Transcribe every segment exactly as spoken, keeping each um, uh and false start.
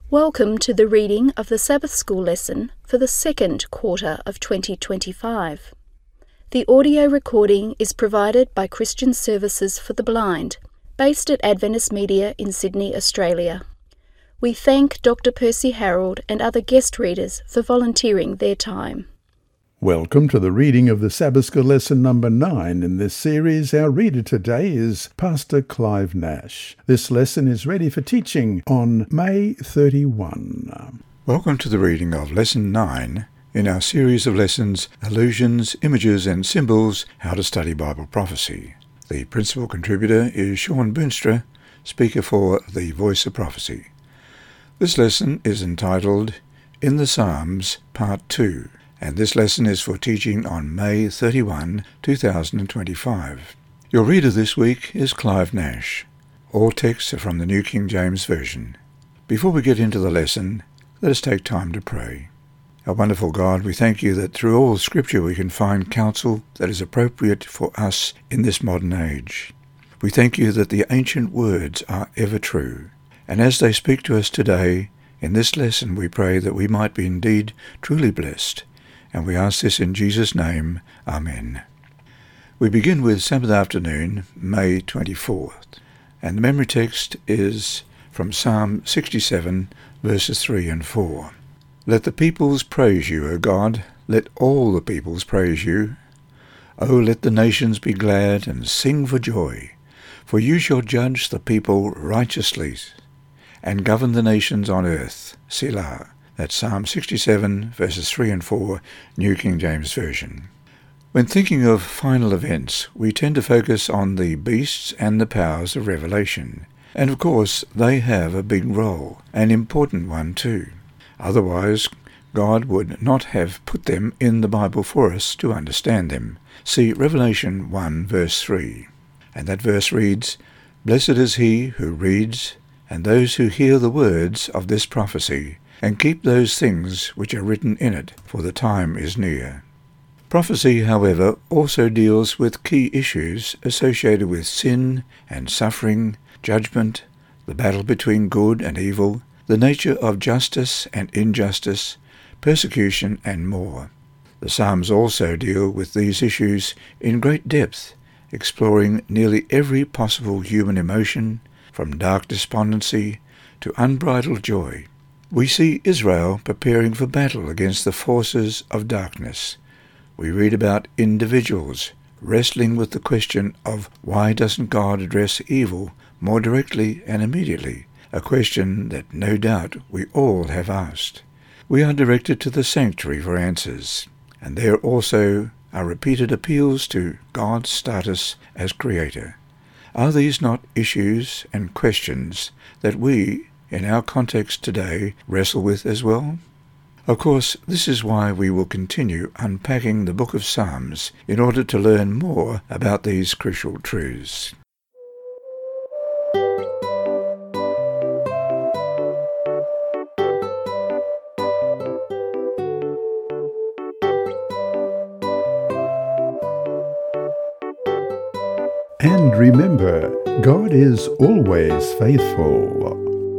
Welcome to the reading of the Sabbath School lesson for the second quarter of twenty twenty-five. The audio recording is provided by Christian Services for the Blind, based at Adventist Media in Sydney, Australia. We thank Doctor Percy Harold and other guest readers for volunteering their time. Welcome to the reading of the Sabbath School lesson number nine. In this series, our reader today is Pastor Clive Nash. This lesson is ready for teaching on May thirty-first. Welcome to the reading of Lesson nine in our series of lessons, Allusions, Images and Symbols, How to Study Bible Prophecy. The principal contributor is Sean Boonstra, speaker for The Voice of Prophecy. This lesson is entitled In the Psalms, Part two. And this lesson is for teaching on May thirty-first, two thousand twenty-five. Your reader this week is Clive Nash. All texts are from the New King James Version. Before we get into the lesson, let us take time to pray. Our wonderful God, we thank you that through all Scripture we can find counsel that is appropriate for us in this modern age. We thank you that the ancient words are ever true, and as they speak to us today, in this lesson we pray that we might be indeed truly blessed. And we ask this in Jesus' name. Amen. We begin with Sabbath afternoon, May twenty-fourth, and the memory text is from Psalm sixty-seven, verses three and four. Let the peoples praise you, O God, let all the peoples praise you. O let the nations be glad and sing for joy, for you shall judge the people righteously, and govern the nations on earth. Selah. That's Psalm sixty-seven, verses three and four, New King James Version. When thinking of final events, we tend to focus on the beasts and the powers of Revelation. And of course, they have a big role, an important one too. Otherwise, God would not have put them in the Bible for us to understand them. See Revelation one, verse three. And that verse reads, Blessed is he who reads, and those who hear the words of this prophecy, and keep those things which are written in it, for the time is near. Prophecy, however, also deals with key issues associated with sin and suffering, judgment, the battle between good and evil, the nature of justice and injustice, persecution, and more. The Psalms also deal with these issues in great depth, exploring nearly every possible human emotion, from dark despondency to unbridled joy. We see Israel preparing for battle against the forces of darkness. We read about individuals wrestling with the question of why doesn't God address evil more directly and immediately, a question that no doubt we all have asked. We are directed to the sanctuary for answers, and there also are repeated appeals to God's status as Creator. Are these not issues and questions that we, in our context today, wrestle with as well? Of course, this is why we will continue unpacking the book of Psalms in order to learn more about these crucial truths. And remember, God is always faithful.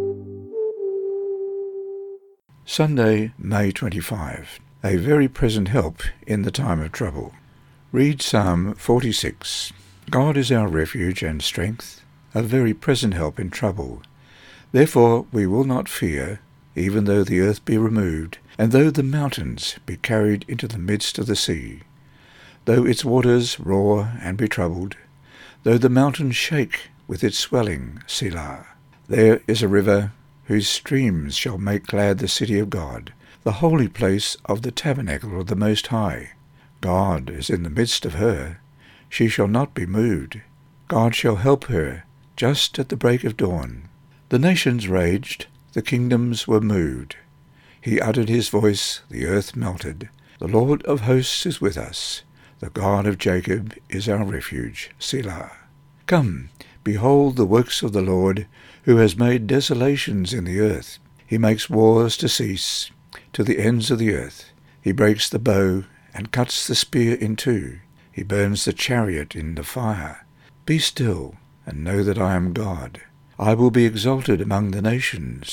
Sunday, May twenty-fifth. A very present help in the time of trouble. Read Psalm forty-six. God is our refuge and strength, a very present help in trouble. Therefore we will not fear, even though the earth be removed, and though the mountains be carried into the midst of the sea. Though its waters roar and be troubled, though the mountains shake with its swelling, Selah. There is a river whose streams shall make glad the city of God, the holy place of the tabernacle of the Most High. God is in the midst of her. She shall not be moved. God shall help her just at the break of dawn. The nations raged, the kingdoms were moved. He uttered his voice, the earth melted. The Lord of hosts is with us. The God of Jacob is our refuge. Selah. Come, behold the works of the Lord, who has made desolations in the earth. He makes wars to cease to the ends of the earth. He breaks the bow and cuts the spear in two. He burns the chariot in the fire. Be still, and know that I am God. I will be exalted among the nations.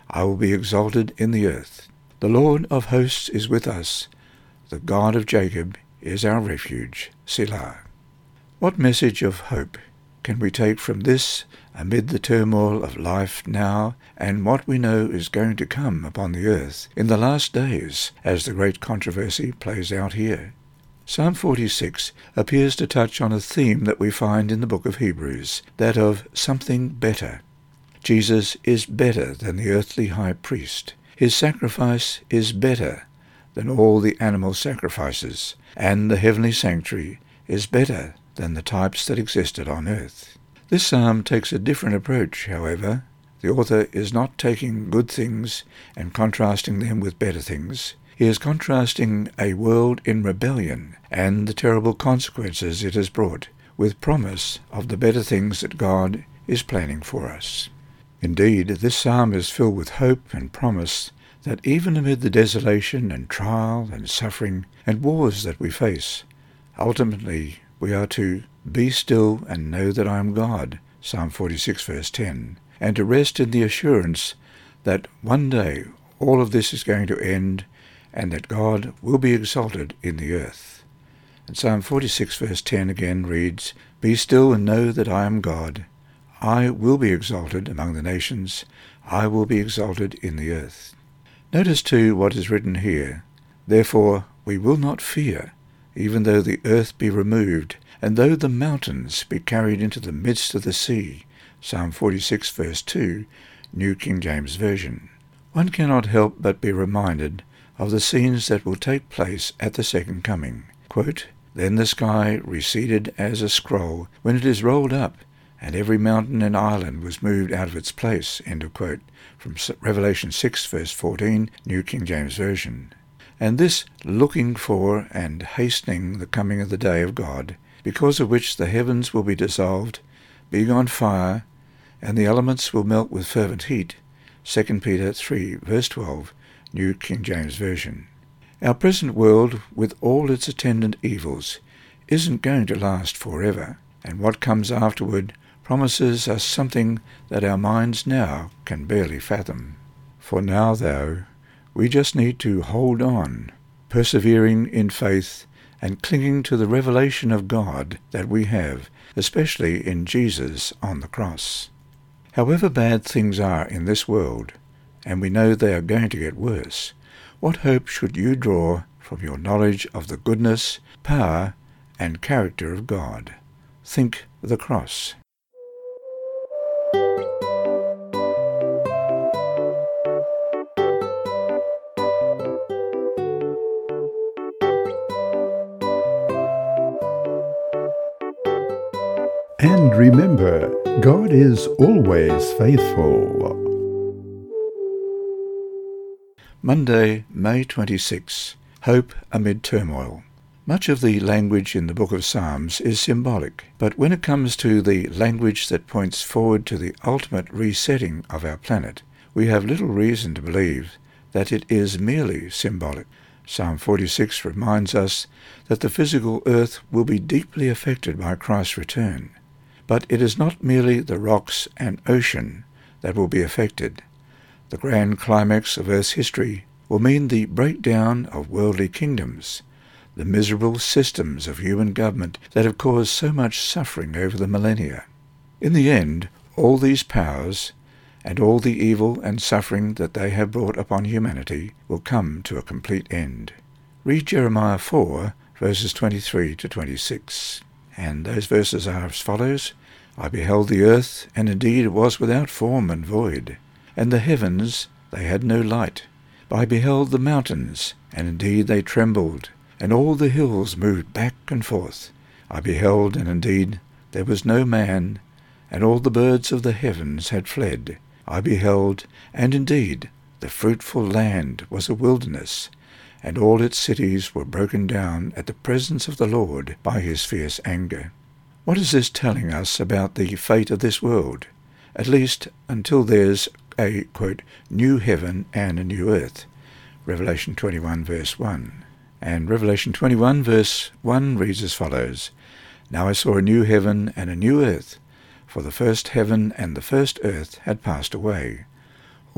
I will be exalted in the earth. The Lord of hosts is with us. The God of Jacob is our refuge. Selah. What message of hope can we take from this amid the turmoil of life now and what we know is going to come upon the earth in the last days as the great controversy plays out here? Psalm forty-six appears to touch on a theme that we find in the book of Hebrews, that of something better. Jesus is better than the earthly high priest. His sacrifice is better than all the animal sacrifices, and the heavenly sanctuary is better than the types that existed on earth. This psalm takes a different approach, however. The author is not taking good things and contrasting them with better things. He is contrasting a world in rebellion and the terrible consequences it has brought, with promise of the better things that God is planning for us. Indeed, this psalm is filled with hope and promise that even amid the desolation and trial and suffering and wars that we face, ultimately we are to be still and know that I am God, Psalm forty-six verse ten, and to rest in the assurance that one day all of this is going to end and that God will be exalted in the earth. And Psalm forty-six verse ten again reads, Be still and know that I am God. I will be exalted among the nations. I will be exalted in the earth. Notice too what is written here. Therefore we will not fear, even though the earth be removed, and though the mountains be carried into the midst of the sea. Psalm forty-six verse two, New King James Version. One cannot help but be reminded of the scenes that will take place at the second coming. Quote, Then the sky receded as a scroll when it is rolled up, and every mountain and island was moved out of its place. End of quote. From Revelation six verse fourteen, New King James Version. And this looking for and hastening the coming of the day of God, because of which the heavens will be dissolved, being on fire, and the elements will melt with fervent heat. Second Peter three verse twelve, New King James Version. Our present world, with all its attendant evils, isn't going to last forever, and what comes afterward promises us something that our minds now can barely fathom. For now, though, we just need to hold on, persevering in faith and clinging to the revelation of God that we have, especially in Jesus on the cross. However bad things are in this world, and we know they are going to get worse, what hope should you draw from your knowledge of the goodness, power, and character of God? Think the cross. And remember, God is always faithful. Monday, May twenty-sixth. Hope amid turmoil. Much of the language in the book of Psalms is symbolic, but when it comes to the language that points forward to the ultimate resetting of our planet, we have little reason to believe that it is merely symbolic. Psalm forty-six reminds us that the physical earth will be deeply affected by Christ's return. But it is not merely the rocks and ocean that will be affected. The grand climax of Earth's history will mean the breakdown of worldly kingdoms, the miserable systems of human government that have caused so much suffering over the millennia. In the end, all these powers and all the evil and suffering that they have brought upon humanity will come to a complete end. Read Jeremiah four, verses twenty-three to twenty-six. And those verses are as follows. I beheld the earth, and indeed it was without form and void. And the heavens, they had no light. But I beheld the mountains, and indeed they trembled, and all the hills moved back and forth. I beheld, and indeed there was no man, and all the birds of the heavens had fled. I beheld, and indeed the fruitful land was a wilderness, and all its cities were broken down at the presence of the Lord by his fierce anger. What is this telling us about the fate of this world? At least until there's a, quote, new heaven and a new earth. Revelation twenty-one verse one. And Revelation twenty-one verse one reads as follows. Now I saw a new heaven and a new earth, for the first heaven and the first earth had passed away.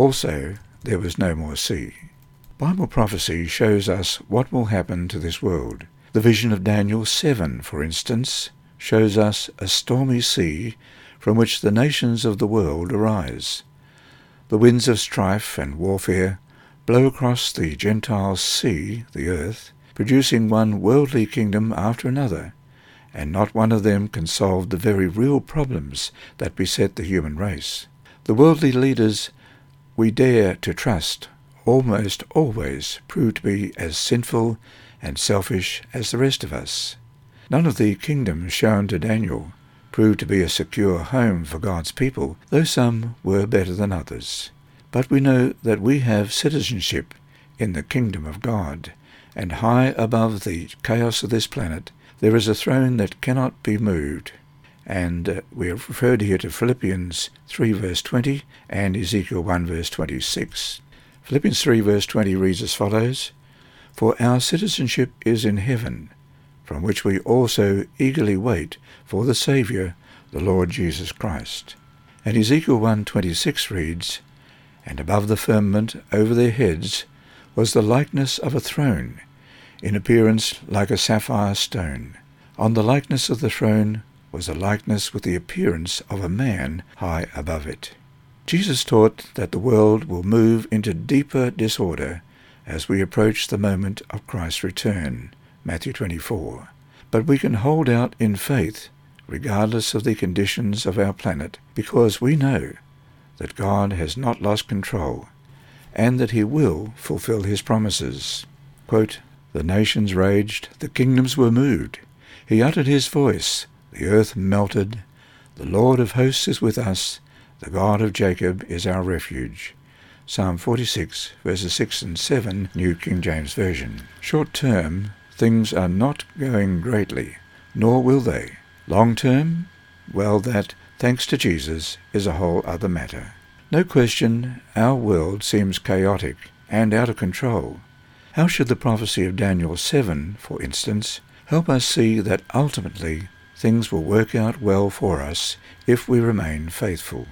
Also, there was no more sea. Bible prophecy shows us what will happen to this world. The vision of Daniel seven, for instance, shows us a stormy sea from which the nations of the world arise. The winds of strife and warfare blow across the Gentile sea, the earth, producing one worldly kingdom after another, and not one of them can solve the very real problems that beset the human race. The worldly leaders we dare to trust almost always prove to be as sinful and selfish as the rest of us. None of the kingdoms shown to Daniel proved to be a secure home for God's people, though some were better than others. But we know that we have citizenship in the kingdom of God, and high above the chaos of this planet there is a throne that cannot be moved. And uh, we have referred here to Philippians three verse twenty and Ezekiel one verse twenty-six. Philippians three verse twenty reads as follows, "For our citizenship is in heaven, from which we also eagerly wait for the Saviour, the Lord Jesus Christ." And Ezekiel one twenty-six reads, "And above the firmament over their heads was the likeness of a throne, in appearance like a sapphire stone. On the likeness of the throne was a likeness with the appearance of a man high above it." Jesus taught that the world will move into deeper disorder as we approach the moment of Christ's return, Matthew twenty-four. But we can hold out in faith, regardless of the conditions of our planet, because we know that God has not lost control, and that he will fulfill his promises. Quote, "The nations raged, the kingdoms were moved. He uttered his voice, the earth melted. The Lord of hosts is with us, the God of Jacob is our refuge." Psalm forty-six, verses six and seven, New King James Version. Short term, things are not going greatly, nor will they. Long term, well, that, thanks to Jesus, is a whole other matter. No question, our world seems chaotic and out of control. How should the prophecy of Daniel seven, for instance, help us see that ultimately things will work out well for us if we remain faithful?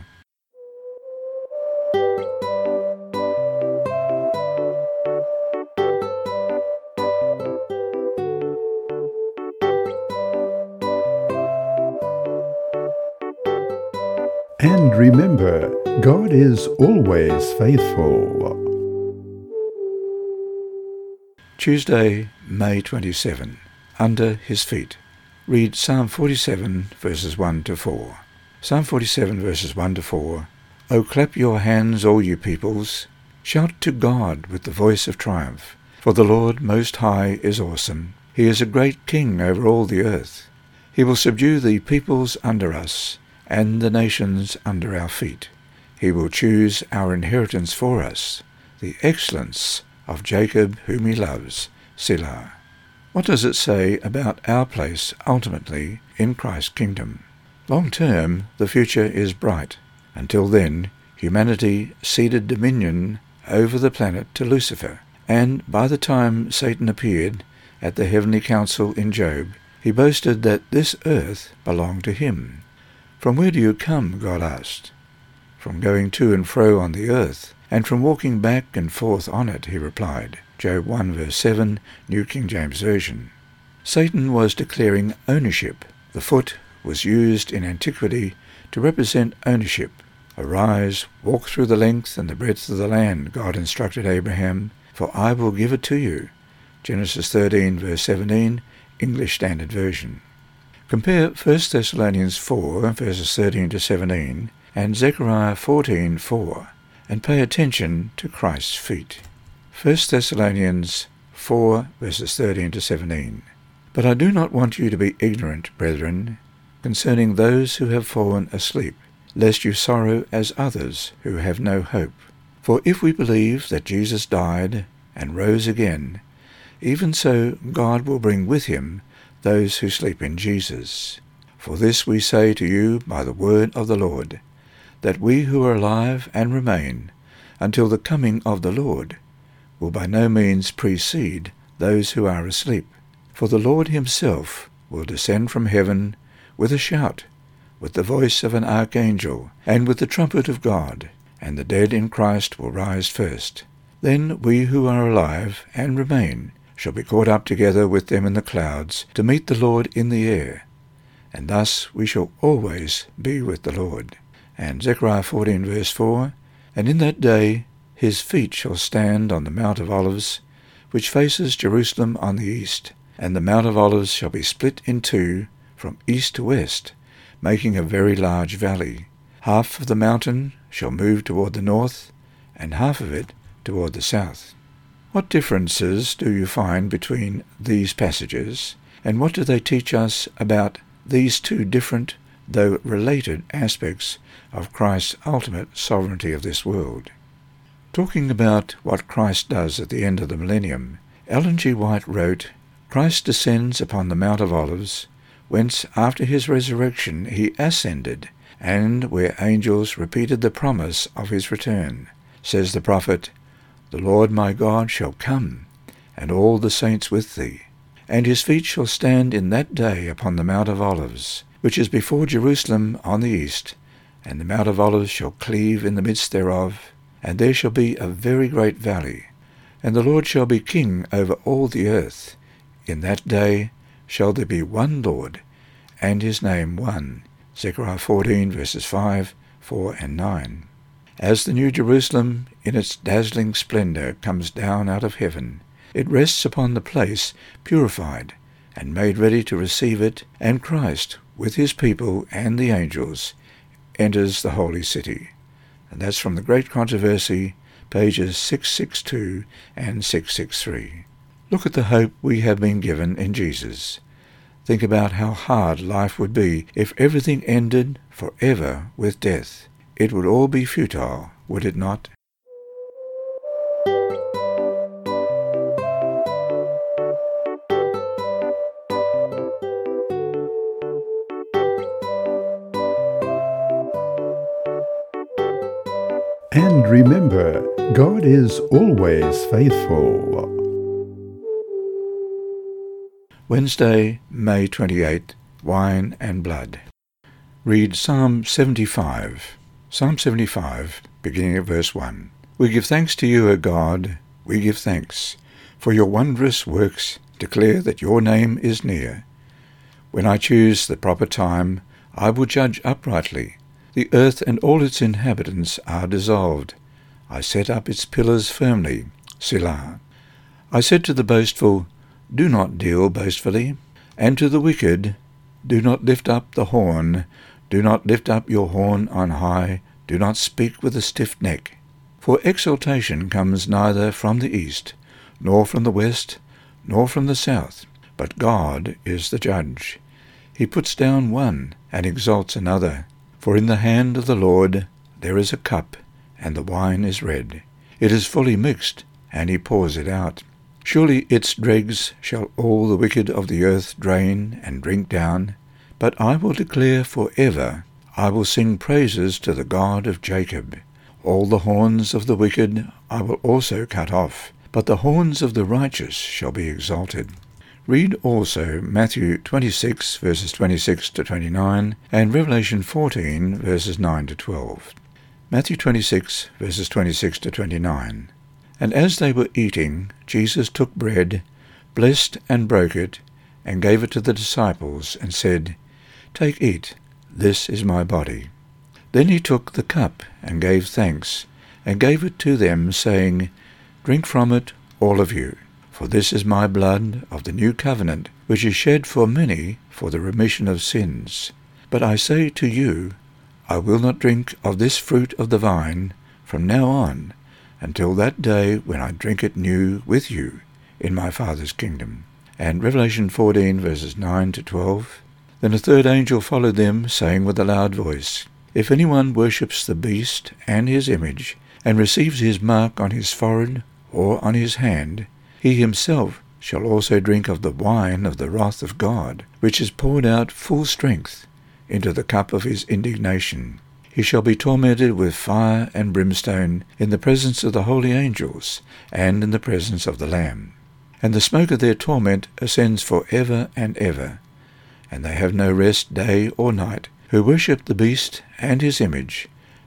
And remember, God is always faithful. Tuesday, May twenty-seventh. Under his feet. Read Psalm forty-seven, verses one to four. Psalm forty-seven, verses one to four. "O clap your hands, all you peoples. Shout to God with the voice of triumph. For the Lord Most High is awesome. He is a great king over all the earth. He will subdue the peoples under us, and the nations under our feet. He will choose our inheritance for us, the excellence of Jacob whom he loves, Selah." What does it say about our place ultimately in Christ's kingdom? Long term, the future is bright. Until then, humanity ceded dominion over the planet to Lucifer, and by the time Satan appeared at the heavenly council in Job, he boasted that this earth belonged to him. "From where do you come?" God asked. "From going to and fro on the earth, and from walking back and forth on it," he replied. Job one verse seven, New King James Version. Satan was declaring ownership. The foot was used in antiquity to represent ownership. "Arise, walk through the length and the breadth of the land," God instructed Abraham, "for I will give it to you." Genesis thirteen verse seventeen, English Standard Version. Compare First Thessalonians four verses thirteen to seventeen and Zechariah fourteen four, and pay attention to Christ's feet. First Thessalonians four verses thirteen to seventeen. "But I do not want you to be ignorant, brethren, concerning those who have fallen asleep, lest you sorrow as others who have no hope. For if we believe that Jesus died and rose again, even so God will bring with him those who sleep in Jesus. For this we say to you by the word of the Lord, that we who are alive and remain until the coming of the Lord will by no means precede those who are asleep. For the Lord himself will descend from heaven with a shout, with the voice of an archangel, and with the trumpet of God, and the dead in Christ will rise first. Then we who are alive and remain shall be caught up together with them in the clouds to meet the Lord in the air, and thus we shall always be with the Lord. And Zechariah fourteen verse four, And in that day his feet shall stand on the Mount of Olives, which faces Jerusalem on the east, and the Mount of Olives shall be split in two from east to west, making a very large valley. Half of the mountain shall move toward the north, and half of it toward the south. What differences do you find between these passages, and what do they teach us about these two different, though related, aspects of Christ's ultimate sovereignty of this world? Talking about what Christ does at the end of the millennium, Ellen G. White wrote, Christ descends upon the Mount of Olives, whence after his resurrection he ascended, and where angels repeated the promise of his return. Says the prophet, The Lord my God shall come, and all the saints with thee. And his feet shall stand in that day upon the Mount of Olives, which is before Jerusalem on the east, and the Mount of Olives shall cleave in the midst thereof, and there shall be a very great valley. And the Lord shall be king over all the earth. In that day shall there be one Lord, and his name one. Zechariah fourteen verses five, four, and nine. As the New Jerusalem in its dazzling splendour comes down out of heaven, it rests upon the place purified and made ready to receive it, and Christ, with his people and the angels, enters the holy city. And that's from the Great Controversy, pages six sixty-two and six sixty-three. Look at the hope we have been given in Jesus. Think about how hard life would be if everything ended forever with death. It would all be futile, would it not? And remember, God is always faithful. Wednesday, May twenty-eighth, Wine and Blood. Read Psalm seventy-five. Psalm seventy-five, beginning at verse one. We give thanks to you, O God, we give thanks, for your wondrous works declare that your name is near. When I choose the proper time, I will judge uprightly. The earth and all its inhabitants are dissolved. I set up its pillars firmly. Selah. I said to the boastful, Do not deal boastfully, and to the wicked, Do not lift up the horn. Do not lift up your horn on high. Do not speak with a stiff neck. For exaltation comes neither from the east, nor from the west, nor from the south. But God is the judge. He puts down one, and exalts another. For in the hand of the Lord there is a cup, and the wine is red. It is fully mixed, and he pours it out. Surely its dregs shall all the wicked of the earth drain and drink down. But I will declare for ever, I will sing praises to the God of Jacob. All the horns of the wicked I will also cut off, but the horns of the righteous shall be exalted. Read also Matthew twenty-six, verses twenty-six to twenty-nine, and Revelation fourteen, verses nine to twelve. Matthew twenty-six, verses twenty-six to twenty-nine. And as they were eating, Jesus took bread, blessed and broke it, and gave it to the disciples, and said, Take, eat, this is my body. Then he took the cup, and gave thanks, and gave it to them, saying, Drink from it, all of you, for this is my blood of the new covenant, which is shed for many for the remission of sins. But I say to you, I will not drink of this fruit of the vine from now on, until that day when I drink it new with you in my Father's kingdom. And Revelation fourteen, verses nine to twelve. Then a third angel followed them, saying with a loud voice, If anyone worships the beast and his image, and receives his mark on his forehead or on his hand, he himself shall also drink of the wine of the wrath of God, which is poured out full strength into the cup of his indignation. He shall be tormented with fire and brimstone in the presence of the holy angels, and in the presence of the Lamb. And the smoke of their torment ascends for ever and ever. And they have no rest day or night, who worship the beast and his image,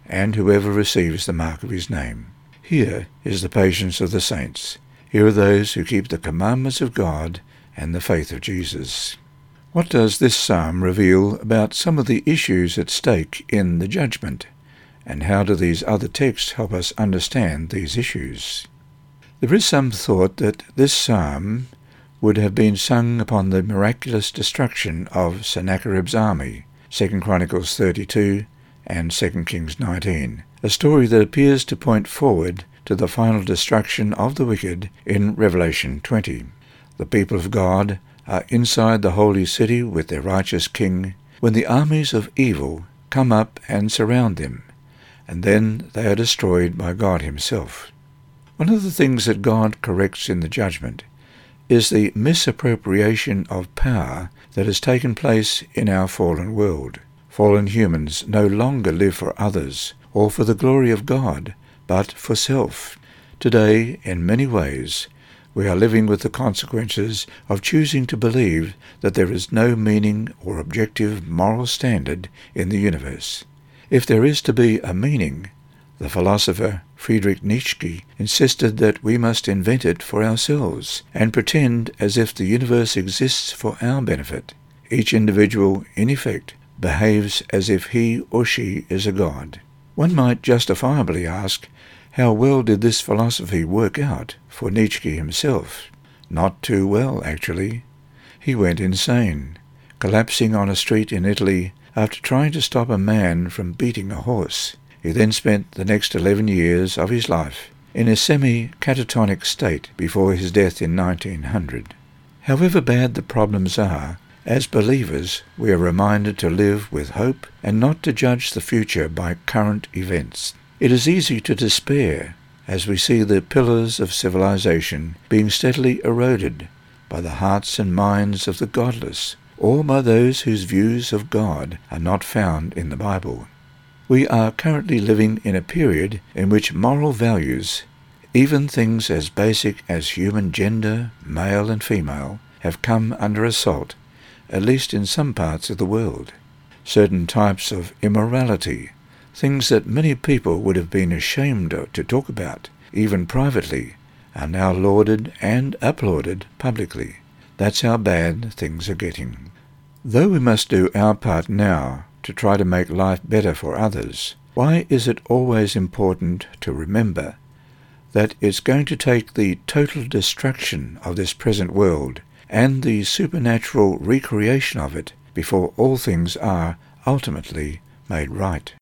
and whoever receives the mark of his name. Here is the patience of the saints. Here are those who keep the commandments of God and the faith of Jesus. What does this psalm reveal about some of the issues at stake in the judgment? And how do these other texts help us understand these issues? There is some thought that this psalm would have been sung upon the miraculous destruction of Sennacherib's army, Second Chronicles thirty-two and Second Kings nineteen, a story that appears to point forward to the final destruction of the wicked in Revelation twenty. The people of God are inside the holy city with their righteous king when the armies of evil come up and surround them, and then they are destroyed by God himself. One of the things that God corrects in the judgment is the misappropriation of power that has taken place in our fallen world. Fallen humans no longer live for others or for the glory of God, but for self. Today, in many ways, we are living with the consequences of choosing to believe that there is no meaning or objective moral standard in the universe. If there is to be a meaning, the philosopher Friedrich Nietzsche insisted that we must invent it for ourselves and pretend as if the universe exists for our benefit. Each individual, in effect, behaves as if he or she is a god. One might justifiably ask, how well did this philosophy work out for Nietzsche himself? Not too well, actually. He went insane, collapsing on a street in Italy after trying to stop a man from beating a horse. He then spent the next eleven years of his life in a semi-catatonic state before his death in nineteen hundred. However bad the problems are, as believers we are reminded to live with hope and not to judge the future by current events. It is easy to despair as we see the pillars of civilization being steadily eroded by the hearts and minds of the godless, or by those whose views of God are not found in the Bible. We are currently living in a period in which moral values, even things as basic as human gender, male and female, have come under assault, at least in some parts of the world. Certain types of immorality, things that many people would have been ashamed to talk about, even privately, are now lauded and applauded publicly. That's how bad things are getting. Though we must do our part now to try to make life better for others, why is it always important to remember that it's going to take the total destruction of this present world and the supernatural recreation of it before all things are ultimately made right?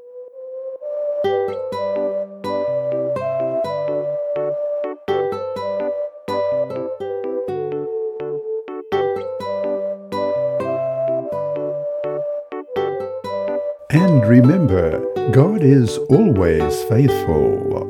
And remember, God is always faithful.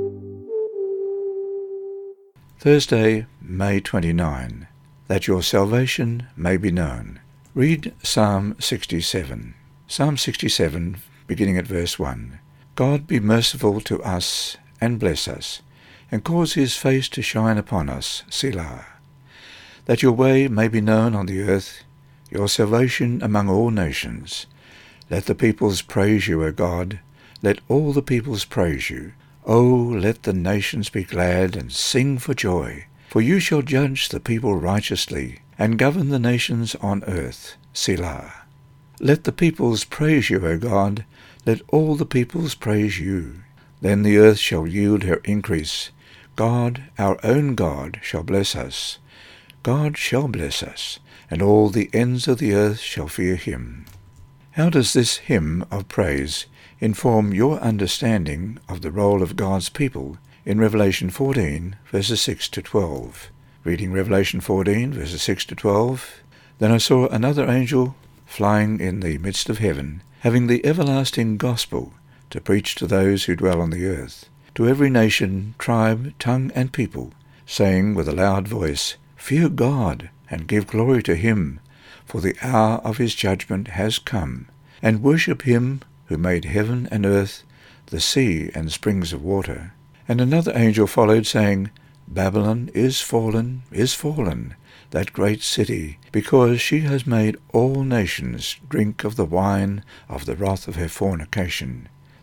Thursday, May twenty-ninth. That your salvation may be known. Read Psalm sixty-seven. Psalm sixty-seven, beginning at verse one. God be merciful to us and bless us, and cause his face to shine upon us, Selah. That your way may be known on the earth, your salvation among all nations. Let the peoples praise you, O God. Let all the peoples praise you. O let the nations be glad and sing for joy. For you shall judge the people righteously, and govern the nations on earth. Selah. Let the peoples praise you, O God. Let all the peoples praise you. Then the earth shall yield her increase. God, our own God, shall bless us. God shall bless us, and all the ends of the earth shall fear him. How does this hymn of praise inform your understanding of the role of God's people in Revelation fourteen, verses six to twelve? Reading Revelation fourteen, verses six to twelve. Then I saw another angel flying in the midst of heaven, having the everlasting gospel to preach to those who dwell on the earth, to every nation, tribe, tongue, and people, saying with a loud voice, Fear God, and give glory to him, for the hour of his judgment has come, and worship him who made heaven and earth, the sea and springs of water. And another angel followed, saying, Babylon is fallen, is fallen, that great city, because she has made all nations drink of the wine of the wrath of her fornication.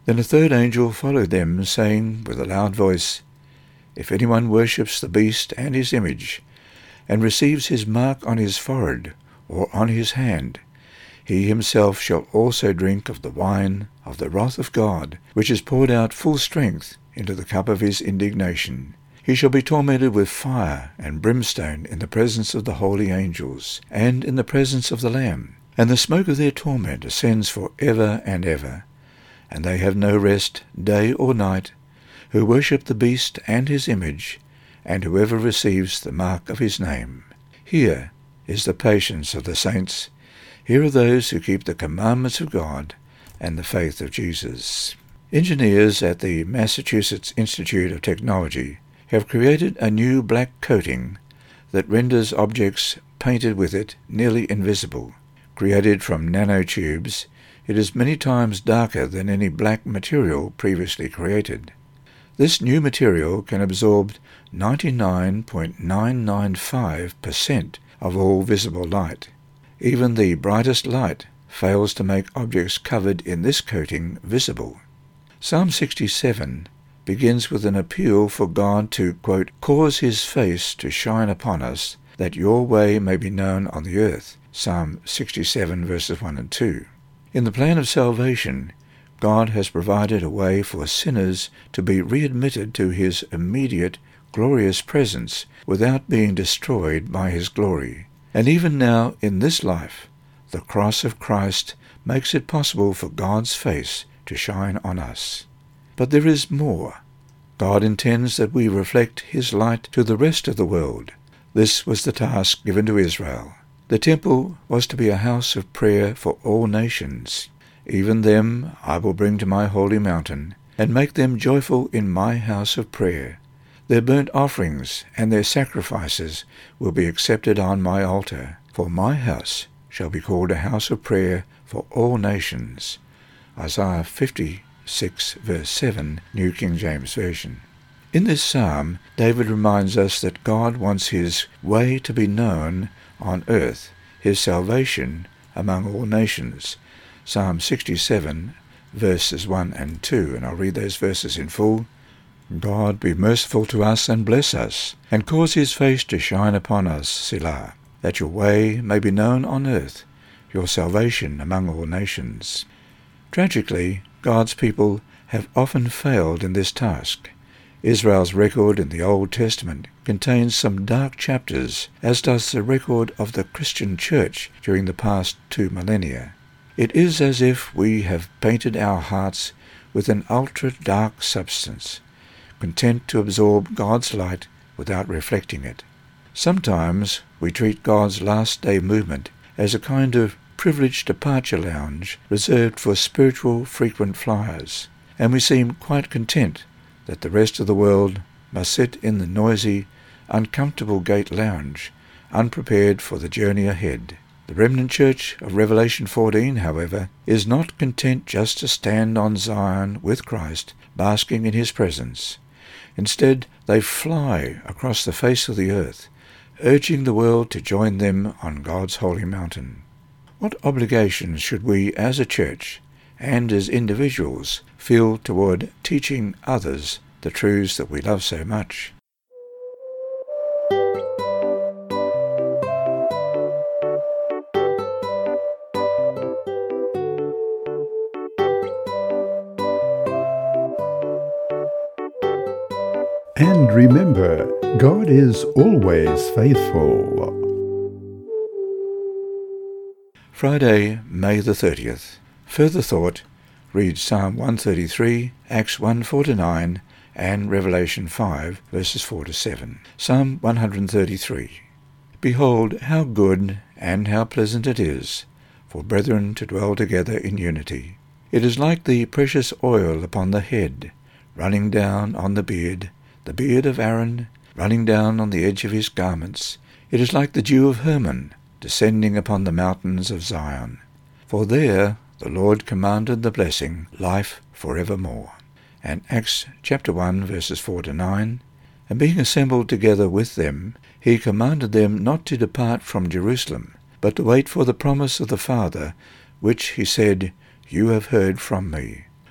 Then a third angel followed them, saying with a loud voice, If anyone worships the beast and his image, and receives his mark on his forehead or on his hand, he himself shall also drink of the wine of the wrath of God, which is poured out full strength into the cup of his indignation. He shall be tormented with fire and brimstone in the presence of the holy angels, and in the presence of the Lamb. And the smoke of their torment ascends for ever and ever. And they have no rest day or night, who worship the beast and his image, and whoever receives the mark of his name. Here is the patience of the saints. Here are those who keep the commandments of God and the faith of Jesus. Engineers at the Massachusetts Institute of Technology have created a new black coating that renders objects painted with it nearly invisible. Created from nanotubes, it is many times darker than any black material previously created. This new material can absorb ninety-nine point nine nine five percent of all visible light. Even the brightest light fails to make objects covered in this coating visible. Psalm sixty-seven begins with an appeal for God to, quote, cause his face to shine upon us, that your way may be known on the earth. Psalm sixty-seven, verses one and two. In the plan of salvation, God has provided a way for sinners to be readmitted to his immediate, glorious presence without being destroyed by his glory. And even now, in this life, the cross of Christ makes it possible for God's face to shine on us. But there is more. God intends that we reflect his light to the rest of the world. This was the task given to Israel. The temple was to be a house of prayer for all nations. Even them I will bring to my holy mountain, and make them joyful in my house of prayer. Their burnt offerings and their sacrifices will be accepted on my altar, for my house shall be called a house of prayer for all nations. Isaiah fifty-six, verse seven, New King James Version. In this psalm, David reminds us that God wants his way to be known on earth, his salvation among all nations. Psalm sixty-seven, verses one and two, and I'll read those verses in full. God be merciful to us and bless us, and cause his face to shine upon us, Selah, that your way may be known on earth, your salvation among all nations. Tragically, God's people have often failed in this task. Israel's record in the Old Testament contains some dark chapters, as does the record of the Christian church during the past two millennia. It is as if we have painted our hearts with an ultra-dark substance, content to absorb God's light without reflecting it. Sometimes we treat God's last day movement as a kind of privileged departure lounge reserved for spiritual frequent flyers, and we seem quite content that the rest of the world must sit in the noisy, uncomfortable gate lounge, unprepared for the journey ahead. The remnant church of Revelation fourteen, however, is not content just to stand on Zion with Christ, basking in his presence. Instead, they fly across the face of the earth, urging the world to join them on God's holy mountain. What obligations should we as a church and as individuals feel toward teaching others the truths that we love so much? And remember, God is always faithful. Friday, May the thirtieth. Further thought, read Psalm one thirty-three, Acts one four to nine, and Revelation five, verses four to seven. Psalm one thirty-three. Behold, how good and how pleasant it is for brethren to dwell together in unity. It is like the precious oil upon the head, running down on the beard, the beard of Aaron, running down on the edge of his garments. It is like the dew of Hermon, descending upon the mountains of Zion. For there the Lord commanded the blessing, life for evermore. And Acts chapter one, verses four to nine. And being assembled together with them, he commanded them not to depart from Jerusalem, but to wait for the promise of the Father, which he said, You have heard from me.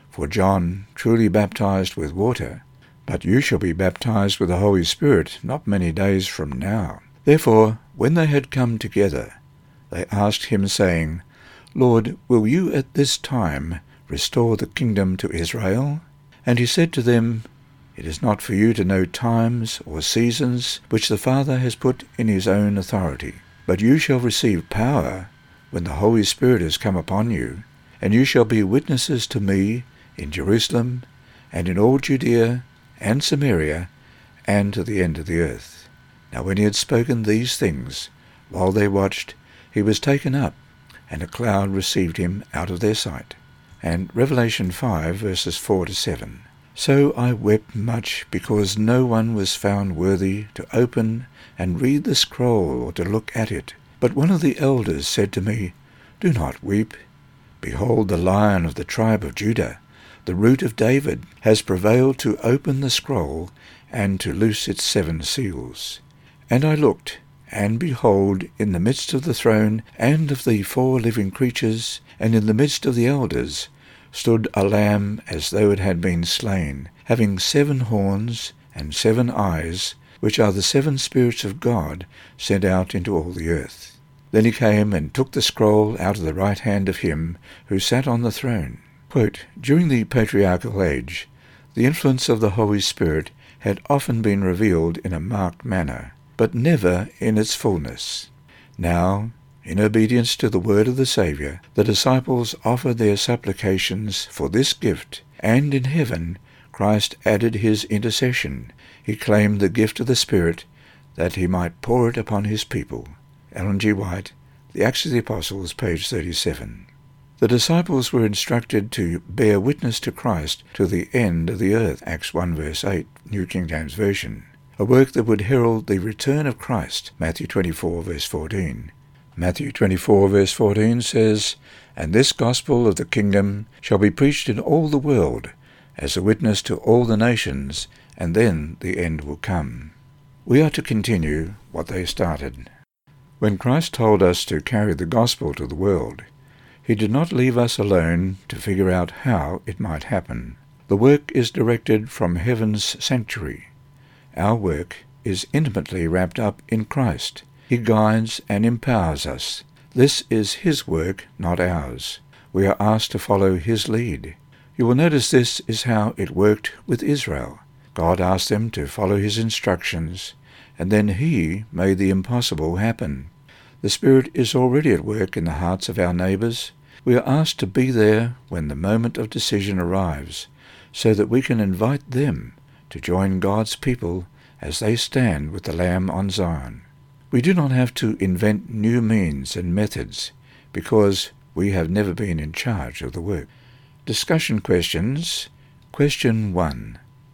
For John truly baptized with water, but you shall be baptized with the Holy Spirit not many days from now. Therefore, when they had come together, they asked him, saying, Lord, will you at this time restore the kingdom to Israel? And he said to them, It is not for you to know times or seasons which the Father has put in his own authority, but you shall receive power when the Holy Spirit has come upon you, and you shall be witnesses to me in Jerusalem, and in all Judea and Samaria, and to the end of the earth. Now when he had spoken these things, while they watched, he was taken up, and a cloud received him out of their sight. And Revelation five, verses four to seven. So I wept much, because no one was found worthy to open and read the scroll or to look at it. But one of the elders said to me, Do not weep. Behold, the Lion of the tribe of Judah, the Root of David, has prevailed to open the scroll and to loose its seven seals. And I looked, and behold, in the midst of the throne and of the four living creatures, and in the midst of the elders, stood a lamb as though it had been slain, having seven horns and seven eyes, which are the seven spirits of God sent out into all the earth. Then he came and took the scroll out of the right hand of him who sat on the throne. Quote, During the patriarchal age, the influence of the Holy Spirit had often been revealed in a marked manner, but never in its fullness. Now, in obedience to the word of the Saviour, the disciples offered their supplications for this gift, and in heaven Christ added his intercession. He claimed the gift of the Spirit that he might pour it upon his people. Ellen G. White, The Acts of the Apostles, page thirty-seven. The disciples were instructed to bear witness to Christ to the end of the earth, Acts one verse eight, New King James Version, a work that would herald the return of Christ, Matthew twenty-four verse fourteen. Matthew twenty-four verse fourteen says, And this gospel of the kingdom shall be preached in all the world, as a witness to all the nations, and then the end will come. We are to continue what they started. When Christ told us to carry the gospel to the world, he did not leave us alone to figure out how it might happen. The work is directed from heaven's sanctuary. Our work is intimately wrapped up in Christ. He guides and empowers us. This is his work, not ours. We are asked to follow his lead. You will notice this is how it worked with Israel. God asked them to follow his instructions, and then he made the impossible happen. The Spirit is already at work in the hearts of our neighbours. We are asked to be there when the moment of decision arrives, so that we can invite them to join God's people as they stand with the Lamb on Zion. We do not have to invent new means and methods, because we have never been in charge of the work. Discussion questions. Question one.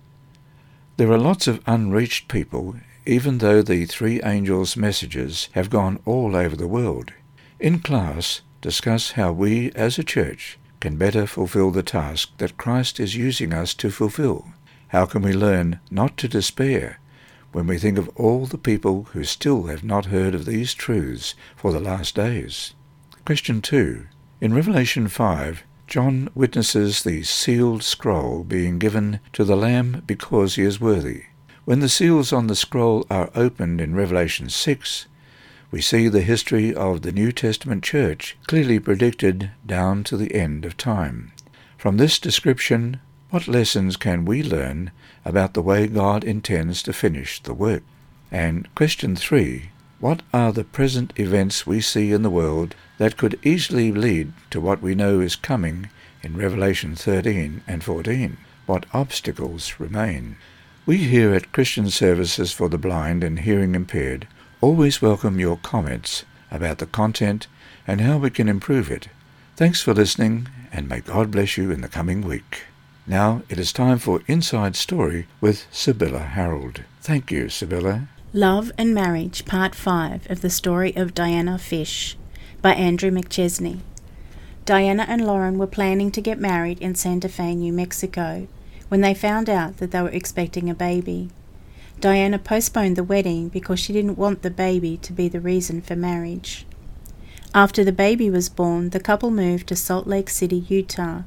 There are lots of unreached people, even though the three angels' messages have gone all over the world. In class, discuss how we as a church can better fulfill the task that Christ is using us to fulfill. How can we learn not to despair when we think of all the people who still have not heard of these truths for the last days? Question two. In Revelation five, John witnesses the sealed scroll being given to the Lamb because he is worthy. When the seals on the scroll are opened in Revelation six, we see the history of the New Testament church clearly predicted down to the end of time. From this description, what lessons can we learn about the way God intends to finish the work? And question three, what are the present events we see in the world that could easily lead to what we know is coming in Revelation thirteen and fourteen? What obstacles remain? We here at Christian Services for the Blind and Hearing Impaired always welcome your comments about the content and how we can improve it. Thanks for listening, and may God bless you in the coming week. Now it is time for Inside Story with Sibylla Harold. Thank you, Sibylla. Love and Marriage, Part five of the Story of Diana Fish by Andrew McChesney. Diana and Lauren were planning to get married in Santa Fe, New Mexico, when they found out that they were expecting a baby. Diana postponed the wedding because she didn't want the baby to be the reason for marriage. After the baby was born, the couple moved to Salt Lake City, Utah,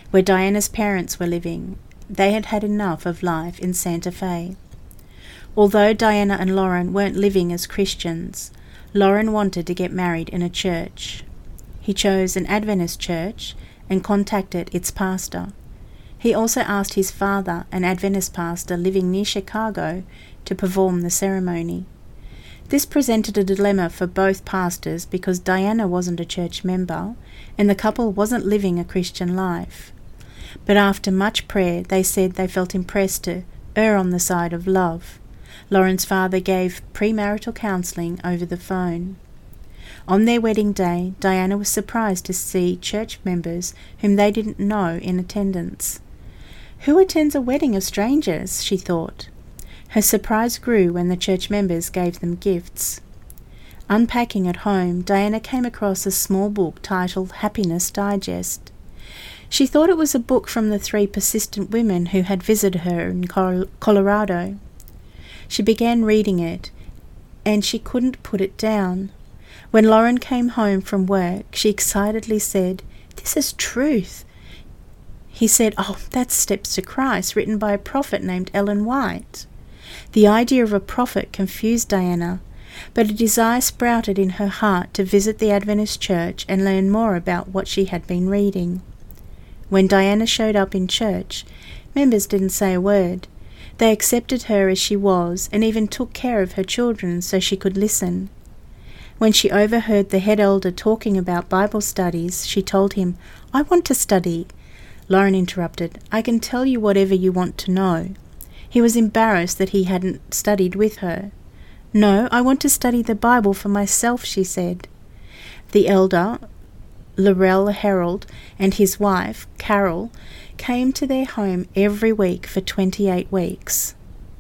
where Diana's parents were living. They had had enough of life in Santa Fe. Although Diana and Lauren weren't living as Christians, Lauren wanted to get married in a church. He chose an Adventist church and contacted its pastor. He also asked his father, an Adventist pastor living near Chicago, to perform the ceremony. This presented a dilemma for both pastors because Diana wasn't a church member and the couple wasn't living a Christian life. But after much prayer, they said they felt impressed to err on the side of love. Lauren's father gave premarital counselling over the phone. On their wedding day, Diana was surprised to see church members whom they didn't know in attendance. Who attends a wedding of strangers? She thought. Her surprise grew when the church members gave them gifts. Unpacking at home, Diana came across a small book titled Happiness Digest. She thought it was a book from the three persistent women who had visited her in Colorado. She began reading it, and she couldn't put it down. When Lauren came home from work, she excitedly said, "This is truth." He said, "Oh, that's Steps to Christ, written by a prophet named Ellen White." The idea of a prophet confused Diana, but a desire sprouted in her heart to visit the Adventist church and learn more about what she had been reading. When Diana showed up in church, members didn't say a word. They accepted her as she was and even took care of her children so she could listen. When she overheard the head elder talking about Bible studies, she told him, "I want to study." Lauren interrupted, "I can tell you whatever you want to know." He was embarrassed that he hadn't studied with her. "No, I want to study the Bible for myself," she said. The elder, Laurel Harold, and his wife, Carol, came to their home every week for twenty-eight weeks.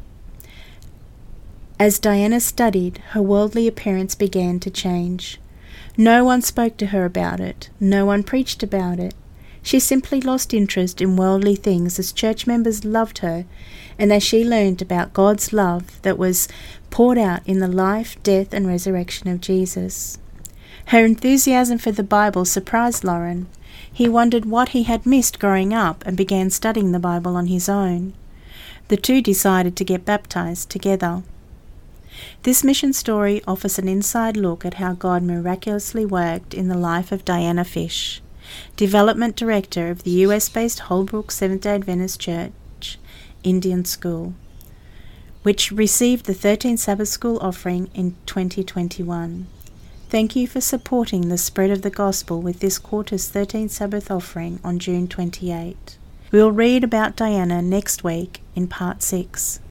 As Diana studied, her worldly appearance began to change. No one spoke to her about it. No one preached about it. She simply lost interest in worldly things as church members loved her and as she learned about God's love that was poured out in the life, death, and resurrection of Jesus. Her enthusiasm for the Bible surprised Lauren. He wondered what he had missed growing up and began studying the Bible on his own. The two decided to get baptized together. This mission story offers an inside look at how God miraculously worked in the life of Diana Fish, Development Director of the U S-based Holbrook Seventh-day Adventist Church Indian School, which received the thirteenth Sabbath School offering in twenty twenty-one. Thank you for supporting the spread of the gospel with this quarter's thirteenth Sabbath offering on June twenty-eighth. We'll read about Diana next week in part six.